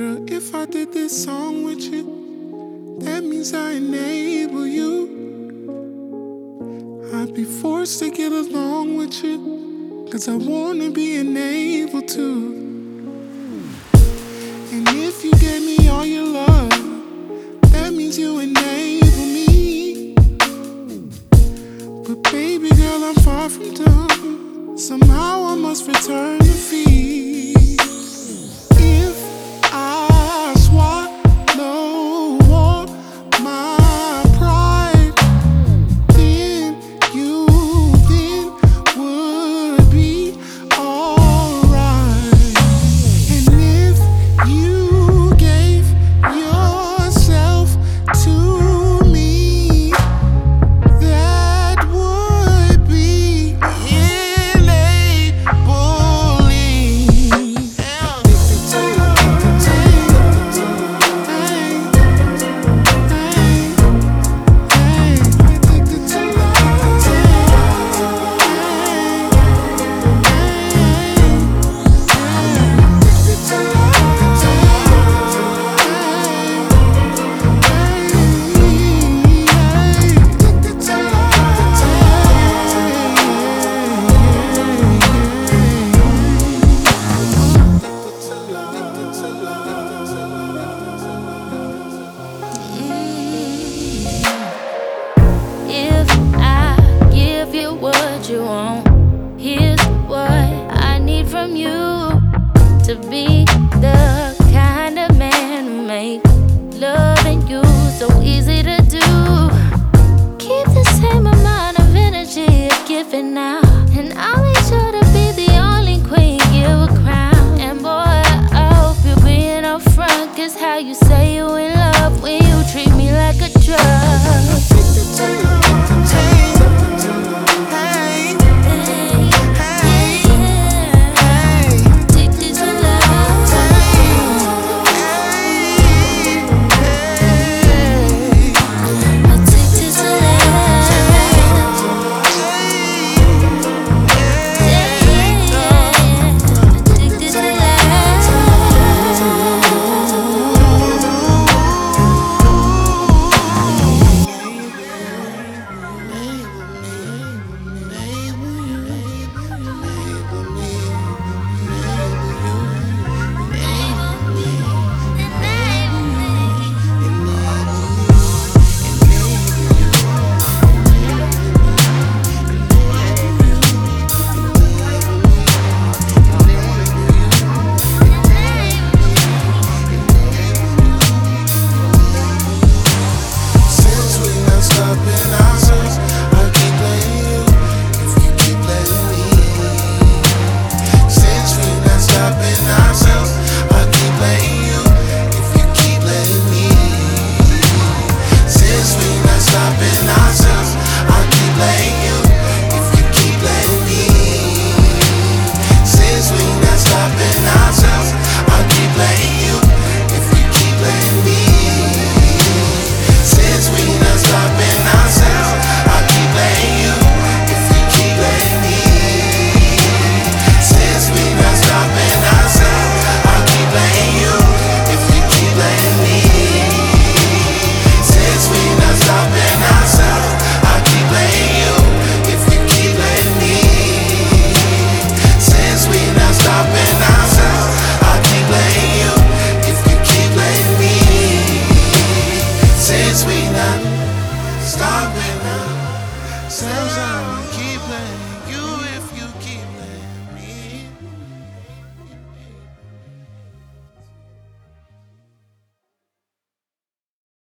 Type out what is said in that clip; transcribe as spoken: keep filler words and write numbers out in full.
Girl, if I did this song with you, that means I enable you. I'd be forced to get along with you, cause I wanna be enabled to. And if you gave me all your love, that means you enable me. But baby girl, I'm far from done. Somehow I must return the fee. If I swallow all my pride, then you then would be alright. And if you gave yourself to me, that would be enabling. Addicted to love. Hey, hey, hey, addicted to love. Addicted to If I give you what you want, here's what I need from you: to be the kind of man who make loving you so easy to do. Keep the same amount of energy you're giving now, and I'll make sure to be the only queen you a crown. And boy, I hope you're being upfront, cause how you say you in love when you treat me like a drug. Addicted to love. Hey, hey, hey, hey. Addicted to love. Addicted to love. Addicted to Since we not stopping ourselves, I keep letting you, if you keep letting me. Since we not stopping ourselves, I keep letting you, if you keep letting me. Since we not stopping ourselves, I keep letting you, if you keep letting me. Since we not stopping ourselves, I keep letting you, if you keep letting me. Since we not stopping ourselves, I keep letting you, if you keep letting me. Since we not stopping ourselves, I keep letting you, if you keep letting me. Since we not stopping ourselves, I keep letting you, if you keep letting me. Since we not stopping ourselves, I keep letting you, if you keep letting me. Since we not stopping ourselves, I keep